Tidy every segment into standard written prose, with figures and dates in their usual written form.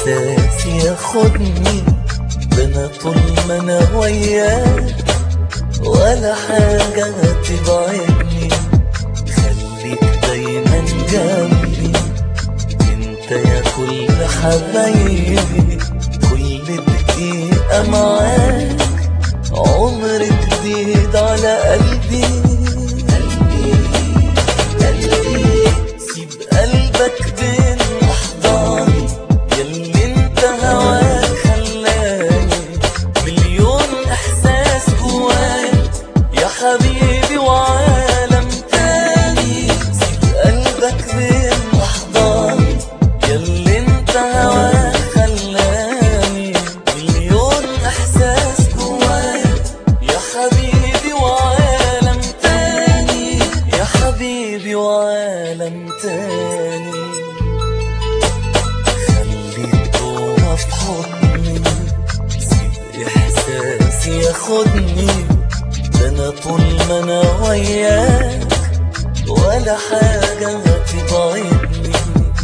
إحساس ياخدني، ده أنا طول ما أنا وياك ولا حاجة تبعدني. خليك دايما جنبي، انت يا كل حبايبي، كل دقيقة معاك عمر جديد على قلبي. سيب قلبك بين أحضاني، ياللي انت هواك خلاني مليون إحساس جوايا يا حبيبي وعالم تاني. سيب قلبك بين أحضاني، ياللي انت هواك خلاني مليون إحساس جوايا يا حبيبي وعالم تاني، يا حبيبي وعالم تاني. خليك جوا في حضني، سيب إحساسي ياخدني، ده أنا طول ما أنا وياك ولا حاجة تبعدني.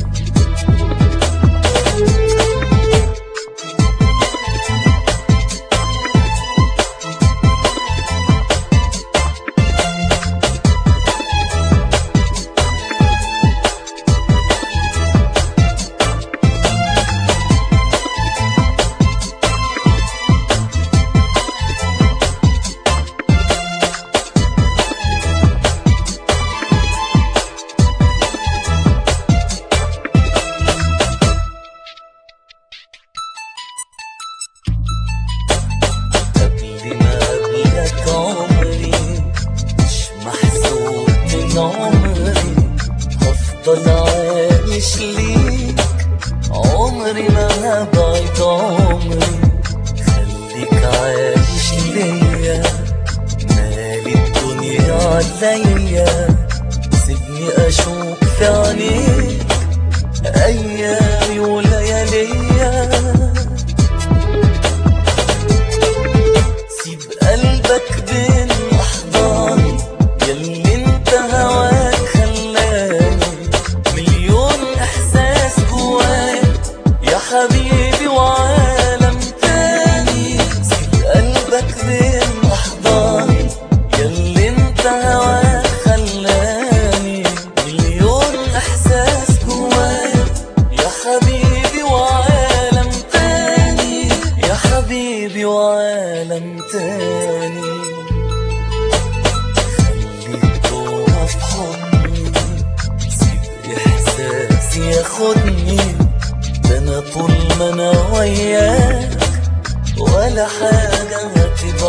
قبل ما قبلك عمري مش محسوب من عمري، هفضل عايش ليك عمري ما هبعد عمري. خليك عايش ليا، مالي الدنيا عليا، سيبني اشوف في عينيك ايامي ولياليا. سيب قلبك بين أحضاني، ياللي انت هواك خلاني مليون إحساس جوايا يا حبيبي وعالم تاني. سيب قلبك بين أحضاني، ياللي انت هواك خلاني مليون إحساس جوايا يا حبيبي وعالم تاني، يا حبيبي وعالم تاني. خليك جوا في حضني، سيب إحساسي ياخدني، ده أنا طول ما أنا وياك ولا حاجة